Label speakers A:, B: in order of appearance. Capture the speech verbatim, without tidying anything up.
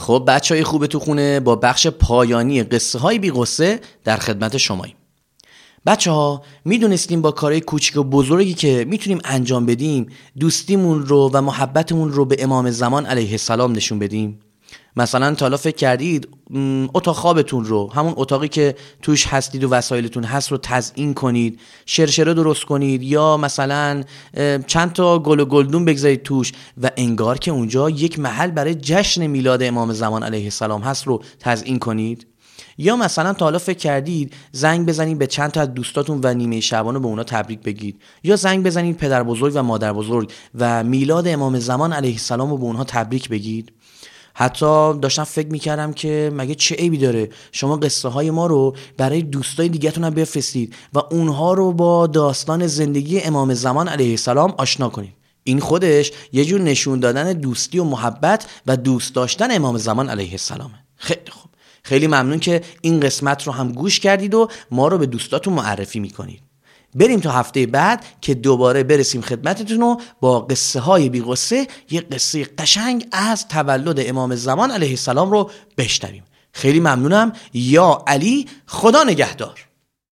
A: خب بچهای خوب تو خونه، با بخش پایانی قصه های بی غصه در خدمت شماییم. بچه ها میدونستیم با کارهای کوچیک و بزرگی که میتونیم انجام بدیم دوستیمون رو و محبتمون رو به امام زمان علیه السلام نشون بدیم؟ مثلا تا حالا فکر کردید اتاق خوابتون رو، همون اتاقی که توش هستید و وسایلتون هست، رو تزیین کنید، شرشره درست کنید، یا مثلا چند تا گل و گلدون بگذارید توش و انگار که اونجا یک محل برای جشن میلاد امام زمان علیه السلام هست رو تزیین کنید؟ یا مثلا تا حالا فکر کردید زنگ بزنید به چند تا از دوستاتون و نیمه شعبان رو به اونا تبریک بگید، یا زنگ بزنید پدر بزرگ و مادر بزرگ و میلاد امام زمان علیه السلام رو به اونها تبریک بگید؟ حتی داشتم فکر میکردم که مگه چه عیبی داره شما قصه های ما رو برای دوستای دیگه‌تون هم بفرستید و اونها رو با داستان زندگی امام زمان علیه السلام آشنا کنید. این خودش یه جور نشون دادن دوستی و محبت و دوست داشتن امام زمان علیه السلامه. خیلی خوب، خیلی ممنون که این قسمت رو هم گوش کردید و ما رو به دوستاتون معرفی میکنید. بریم تا هفته بعد که دوباره برسیم خدمتتون و با قصه های بی غصه یه قصه قشنگ از تولد امام زمان علیه السلام رو بشنویم. خیلی ممنونم. یا علی، خدا نگهدار.